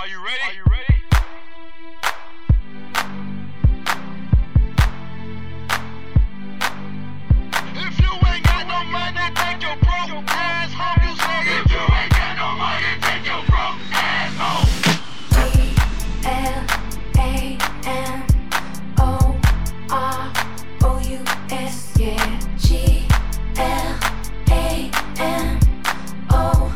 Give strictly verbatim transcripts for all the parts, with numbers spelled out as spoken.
Are you ready? Are you ready? If you ain't got no money, take your broke ass home. You say if you ain't got no money, take your broke ass home. G L A M O R O U S, yeah. G L A M O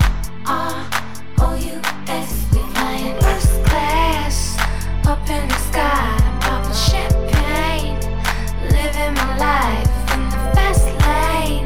R O U S. We flying first class up in the sky, popping champagne, living my life in the fast lane.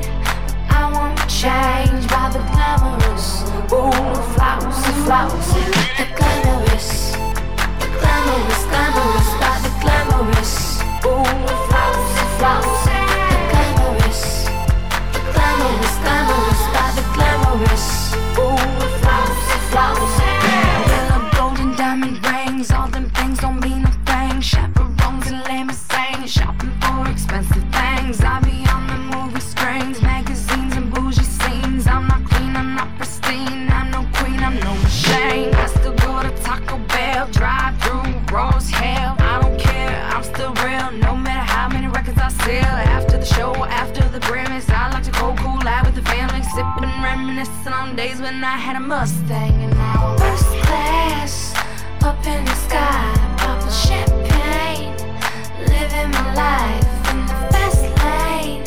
I won't change by the glamorous, ooh, the flowers, the flowers, the glamorous, the glamorous, glamorous, by the glamorous, ooh, the flowers, the flowers, the glamorous, the glamorous, glamorous, by the glamorous, ooh, the flowers, the flowers. Yellow, golden, diamond rings, all them things don't mean a thing. Chaperones and limousines, shopping for expensive things. I be on the movie screens, magazines and bougie scenes. I'm not clean, I'm not pristine, I'm no queen, I'm no machine. I still go to Taco Bell, drive through Rose Hill. I don't care, I'm still real, no matter how many records I sell. After the show, after the Grammys, I like to go cool out with the family, sipping, reminiscing on days when I had a Mustang. And now I'm first class, up in the sky, popping champagne, living my life in the fast lane.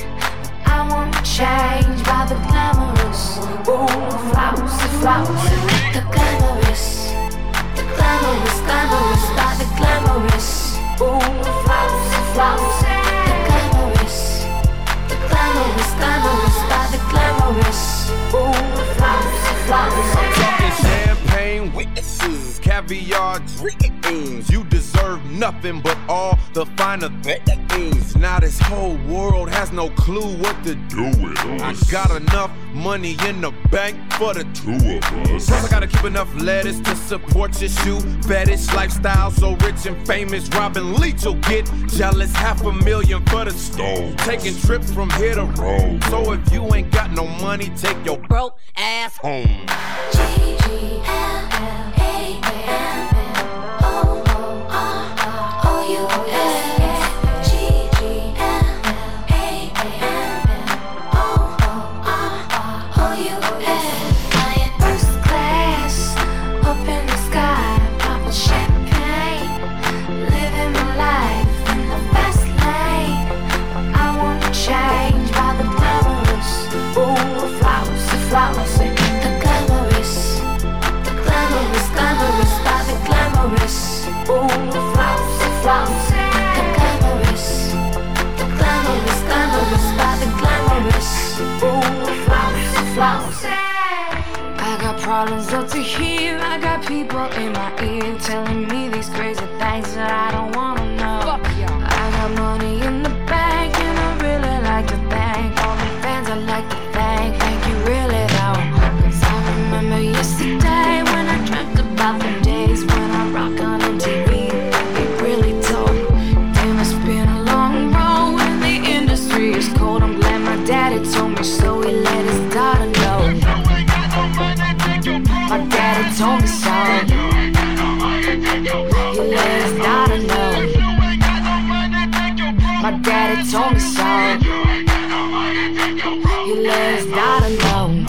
I won't change by the glamorous, ooh, the flowers, the flowers, the glamorous, the glamorous, glamorous, by the glamorous, ooh, the flowers, the flowers, the glamorous, the glamorous, glamorous, by the glamorous, ooh, the flowers, the flowers. I'm talking champagne witnesses, caviar dreams. You deserve nothing but all the finer things. Now this whole world has no clue what to do with us. I got enough money in the bank for the two of us. Plus I gotta keep enough lettuce to support your shoe fetish lifestyle. So rich and famous, Robin Leach will get jealous. Half a million for the stove, taking trips from here to Rome. So if you ain't got no money, take your broke ass home. G G L A M O R O U S. G G L A M O R O U S. Flying first class up in the sky, popping champagne, living my life in the fast lane. I won't change by the glamorous, ooh, the flowers, the flowers, the glamorous, the glamorous, glamorous, by the glamorous, ooh, the flowers, the flowers, the glamorous, the glamorous, glamorous, by the glamorous, ooh, the flowers, the flowers. I got problems up to here, I got people in my ear telling me these crazy things that I don't wanna know. I got money in the bank and I really like to thank all the fans I like to thank. Thank you really though, 'cause I remember yesterday when I dreamt about the days when I rock on M T V. It really told. Damn, it's been a long road and the industry is cold. I'm glad my daddy told me so, he let his daughter know. My daddy told me so, he let his daughter know. My daddy told me so, he let his daughter know.